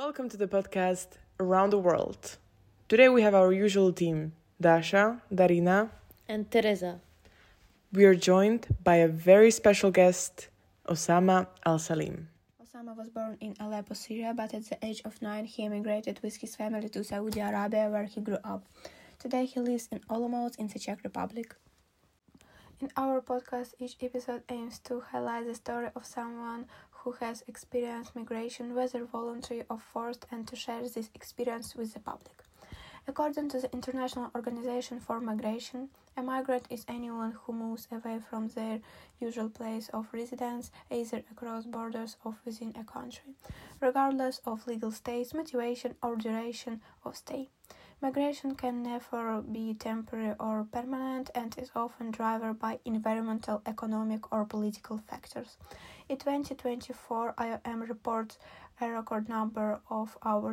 Welcome to the podcast Around the World. Today we have our usual team, Dasha, Darina, and Teresa. We are joined by a very special guest, Osama Al-Salim. Osama was born in Aleppo, Syria, but at the age of 9 he emigrated with his family to Saudi Arabia, where he grew up. Today he lives in Olomouc in the Czech Republic. In our podcast, each episode aims to highlight the story of someone who has experienced migration, whether voluntary or forced, and to share this experience with the public. According to the International Organization for Migration, a migrant is anyone who moves away from their usual place of residence, either across borders or within a country, regardless of legal status, motivation, or duration of stay. Migration can never be temporary or permanent and is often driven by environmental, economic, or political factors. In 2024, IOM reports a record number of over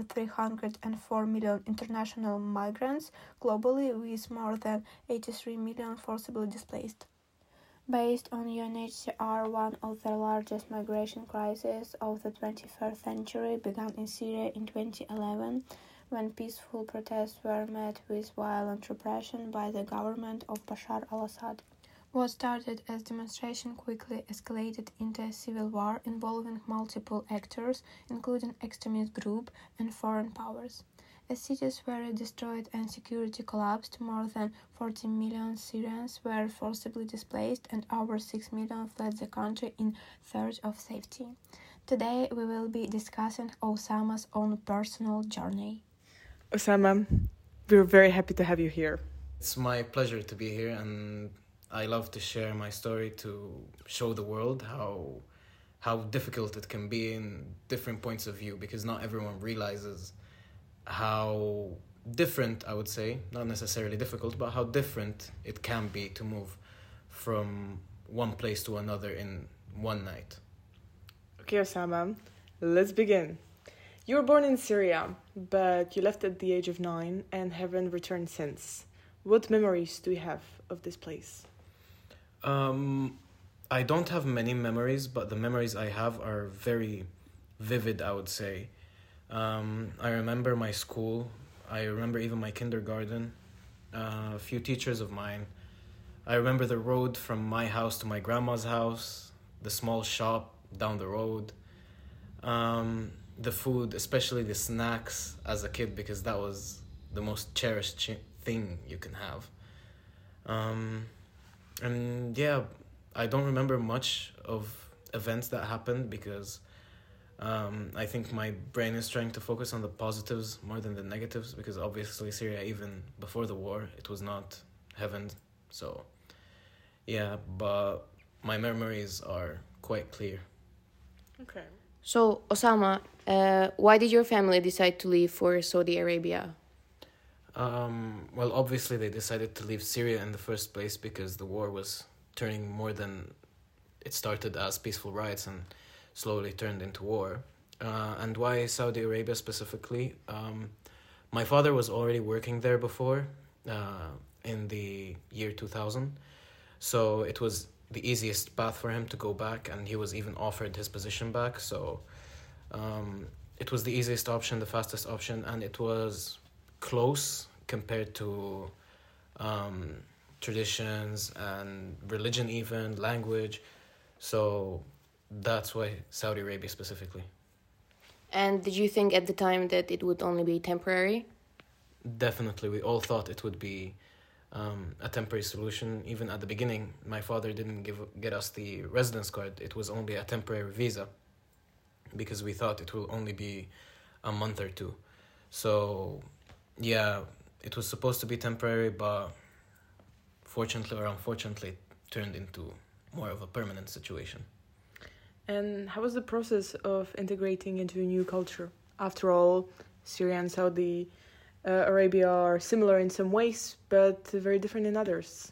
304 million international migrants globally, with more than 83 million forcibly displaced. Based on UNHCR, one of the largest migration crises of the 21st century began in Syria in 2011, when peaceful protests were met with violent repression by the government of Bashar al-Assad. What started as demonstration quickly escalated into a civil war involving multiple actors, including extremist groups and foreign powers. As cities were destroyed and security collapsed, more than 40 million Syrians were forcibly displaced and over 6 million fled the country in search of safety. Today we will be discussing Osama's own personal journey. Osama, we're very happy to have you here. It's my pleasure to be here, and I love to share my story to show the world how difficult it can be in different points of view, because not everyone realizes how different, I would say, not necessarily difficult, but how different it can be to move from one place to another in one night. Okay, Osama, let's begin. You were born in Syria, but you left at the age of 9 and haven't returned since. What memories do you have of this place? I don't have many memories, but the memories I have are very vivid, I would say. I remember my school. I remember even my kindergarten. A few teachers of mine. I remember the road from my house to my grandma's house, the small shop down the road. The food, especially the snacks as a kid, because that was the most cherished thing you can have. And yeah, I don't remember much of events that happened because I think my brain is trying to focus on the positives more than the negatives, because obviously Syria, even before the war, it was not heaven. So yeah, but my memories are quite clear. Okay. So, Osama, why did your family decide to leave for Saudi Arabia? Well, obviously they decided to leave Syria in the first place because the war was turning more than it started as peaceful riots and slowly turned into war. And why Saudi Arabia specifically? My father was already working there before, in the year 2000. So it was the easiest path for him to go back, and he was even offered his position back. So it was the easiest option, the fastest option, and it was close compared to traditions and religion, even language. So that's why Saudi Arabia specifically. And did you think at the time that it would only be temporary? Definitely, we all thought it would be a temporary solution. Even at the beginning, my father didn't get us the residence card. It was only a temporary visa because we thought it will only be a month or two. So yeah, it was supposed to be temporary, but fortunately or unfortunately, it turned into more of a permanent situation. And how was the process of integrating into a new culture? After all, Syria and Saudi Arabia are similar in some ways, but very different in others.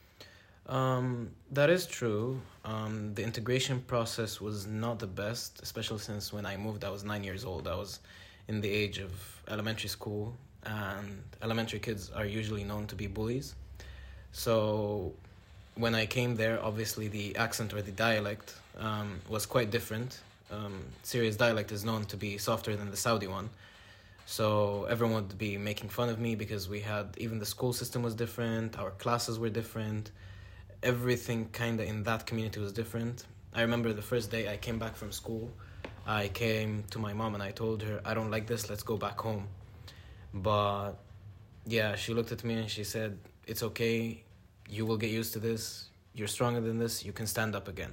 That is true. The integration process was not the best, especially since when I moved, I was 9 years old. I was in the age of elementary school, and elementary kids are usually known to be bullies. So when I came there, obviously the accent or the dialect was quite different Syria's dialect is known to be softer than the Saudi one. So everyone would be making fun of me because even the school system was different, our classes were different, everything kind of in that community was different. I remember the first day I came back from school, I came to my mom and I told her, I don't like this, let's go back home. But yeah, she looked at me and she said, it's okay, you will get used to this, you're stronger than this, you can stand up again.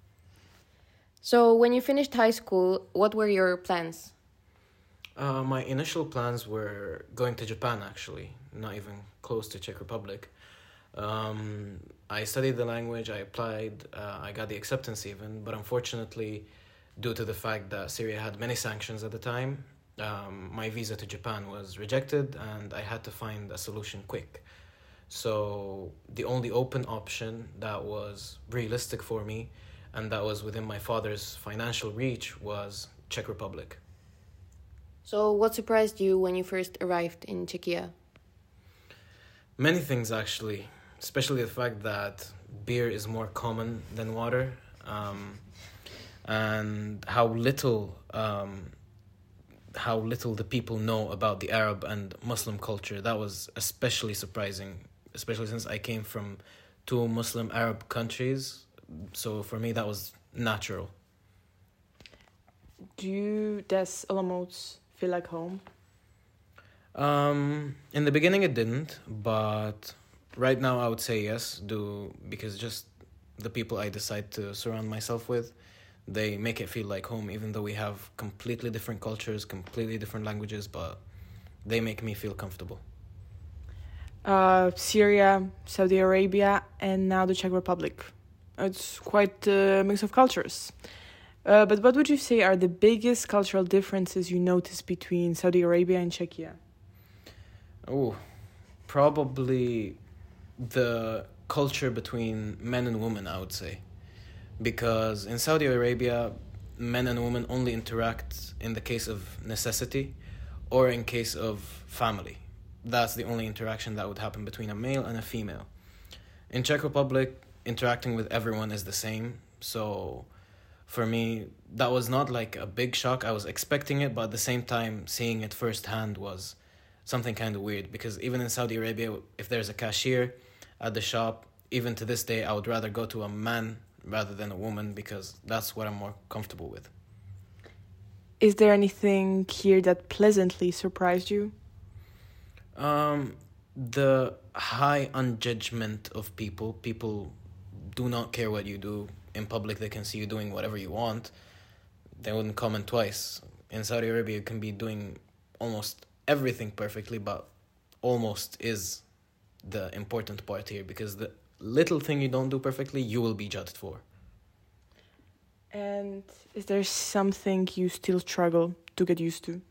So when you finished high school, what were your plans? My initial plans were going to Japan, actually, not even close to Czech Republic. I studied the language, I applied, I got the acceptance even, but unfortunately, due to the fact that Syria had many sanctions at the time, my visa to Japan was rejected and I had to find a solution quick. So the only open option that was realistic for me and that was within my father's financial reach was Czech Republic. So what surprised you when you first arrived in Czechia? Many things, actually, especially the fact that beer is more common than water, and how little the people know about the Arab and Muslim culture. That was especially surprising, especially since I came from two Muslim Arab countries. So for me, that was natural. Does Olomouc feel like home? In the beginning it didn't, but right now I would say yes, because just the people I decide to surround myself with, they make it feel like home, even though we have completely different cultures, completely different languages, but they make me feel comfortable. Syria, Saudi Arabia, and now the Czech Republic. It's quite a mix of cultures. But what would you say are the biggest cultural differences you notice between Saudi Arabia and Czechia? Oh, probably the culture between men and women, I would say. Because in Saudi Arabia, men and women only interact in the case of necessity or in case of family. That's the only interaction that would happen between a male and a female. In Czech Republic, interacting with everyone is the same. So for me, that was not like a big shock. I was expecting it, but at the same time, seeing it firsthand was something kind of weird. Because even in Saudi Arabia, if there's a cashier at the shop, even to this day, I would rather go to a man rather than a woman because that's what I'm more comfortable with. Is there anything here that pleasantly surprised you? The high unjudgment of people. People do not care what you do. In public, they can see you doing whatever you want. They wouldn't comment twice. In Saudi Arabia, you can be doing almost everything perfectly, but almost is the important part here, because the little thing you don't do perfectly, you will be judged for. And is there something you still struggle to get used to?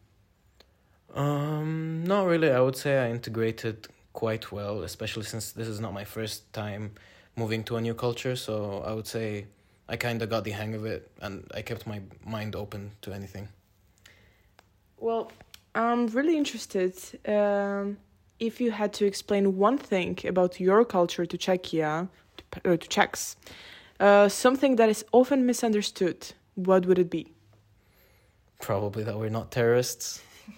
Not really. I would say I integrated quite well, especially since this is not my first time moving to a new culture. So I would say I kind of got the hang of it and I kept my mind open to anything. Well, I'm really interested if you had to explain one thing about your culture to Czechia, to Czechs, something that is often misunderstood, what would it be? Probably that we're not terrorists.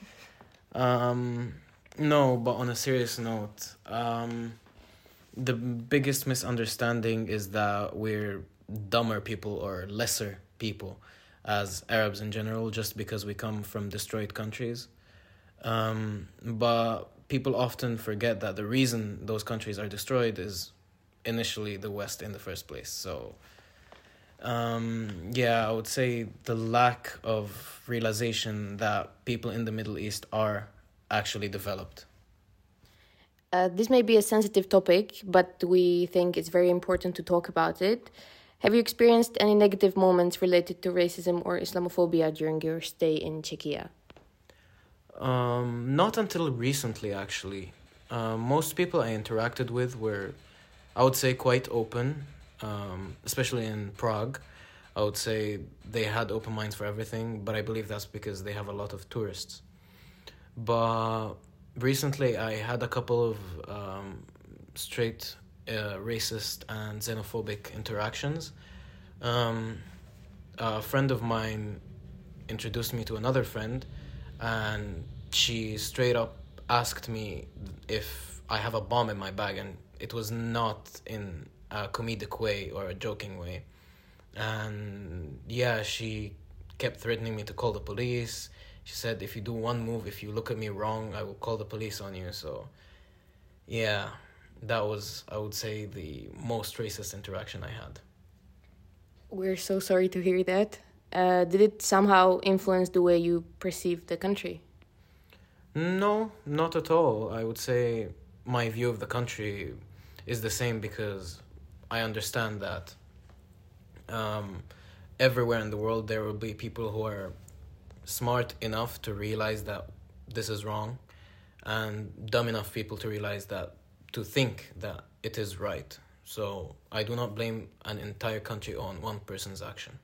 No, but on a serious note, the biggest misunderstanding is that we're dumber people or lesser people as Arabs in general, just because we come from destroyed countries. But people often forget that the reason those countries are destroyed is initially the West in the first place. So, I would say the lack of realization that people in the Middle East are actually developed. This may be a sensitive topic, but we think it's very important to talk about it. Have you experienced any negative moments related to racism or Islamophobia during your stay in Czechia? Not until recently, actually. Most people I interacted with were, I would say, quite open, especially in Prague. I would say they had open minds for everything, but I believe that's because they have a lot of tourists. But recently I had a couple of straight racist and xenophobic interactions. a friend of mine introduced me to another friend, and she straight up asked me if I have a bomb in my bag, and it was not in a comedic way or a joking way. And yeah, she kept threatening me to call the police. She said, if you do one move, if you look at me wrong, I will call the police on you. So yeah, that was, I would say, the most racist interaction I had. We're so sorry to hear that. Did it somehow influence the way you perceive the country? No, not at all. I would say my view of the country is the same, because I understand that everywhere in the world there will be people who are smart enough to realize that this is wrong, and dumb enough people to think that it is right. So I do not blame an entire country on one person's action.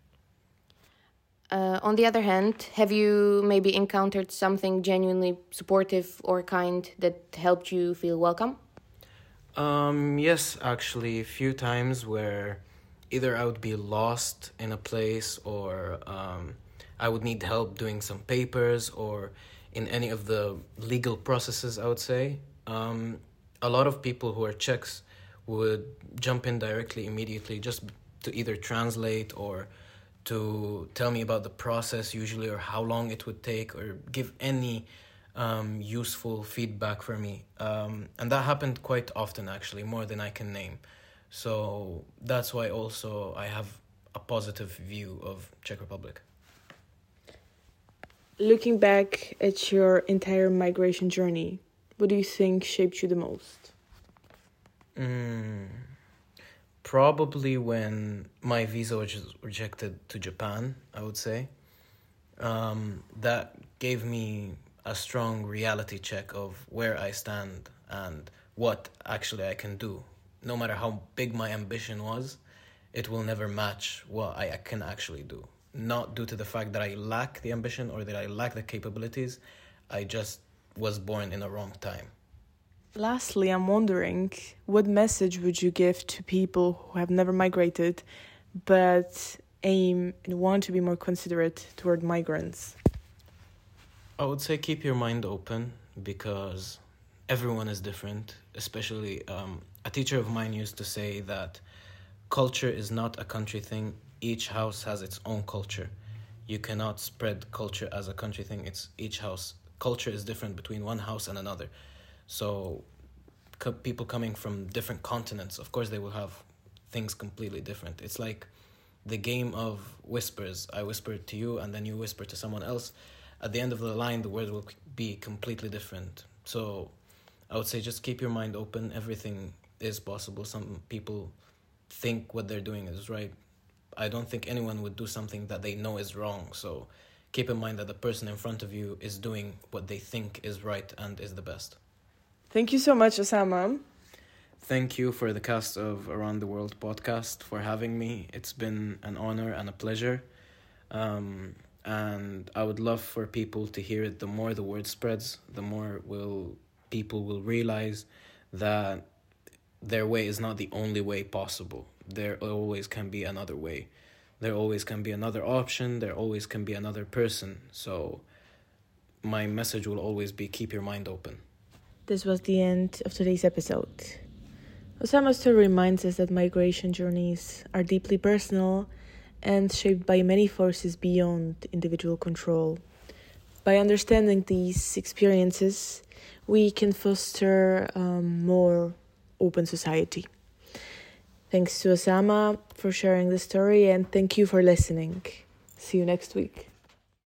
On the other hand, have you maybe encountered something genuinely supportive or kind that helped you feel welcome? Yes, actually, a few times where either I would be lost in a place, or I would need help doing some papers, or in any of the legal processes, I would say. A lot of people who are Czechs would jump in directly, immediately, just to either translate or to tell me about the process usually, or how long it would take, or give any useful feedback for me. And that happened quite often, actually, more than I can name. So that's why also I have a positive view of Czech Republic. Looking back at your entire migration journey, what do you think shaped you the most? Probably when my visa was rejected to Japan, I would say. That gave me a strong reality check of where I stand and what actually I can do. No matter how big my ambition was, it will never match what I can actually do. Not due to the fact that I lack the ambition or that I lack the capabilities. I just was born in a wrong time. Lastly, I'm wondering, what message would you give to people who have never migrated but aim and want to be more considerate toward migrants? I would say keep your mind open, because everyone is different. Especially a teacher of mine used to say that culture is not a country thing. Each house has its own culture. You cannot spread culture as a country thing. It's each house. Culture is different between one house and another. So people coming from different continents, of course they will have things completely different. It's like the game of whispers. I whisper to you and then you whisper to someone else. At the end of the line, the words will be completely different. So I would say just keep your mind open. Everything is possible. Some people think what they're doing is right. I don't think anyone would do something that they know is wrong. So keep in mind that the person in front of you is doing what they think is right and is the best. Thank you so much, Osama. Thank you for the cast of Around the World podcast for having me. It's been an honor and a pleasure. And I would love for people to hear it. The more the word spreads, the more people will realize that their way is not the only way possible. There always can be another way. There always can be another option. There always can be another person. So my message will always be keep your mind open. This was the end of today's episode. Osama still reminds us that migration journeys are deeply personal and shaped by many forces beyond individual control. By understanding these experiences, we can foster a more open society. Thanks to Osama for sharing the story, and thank you for listening. See you next week.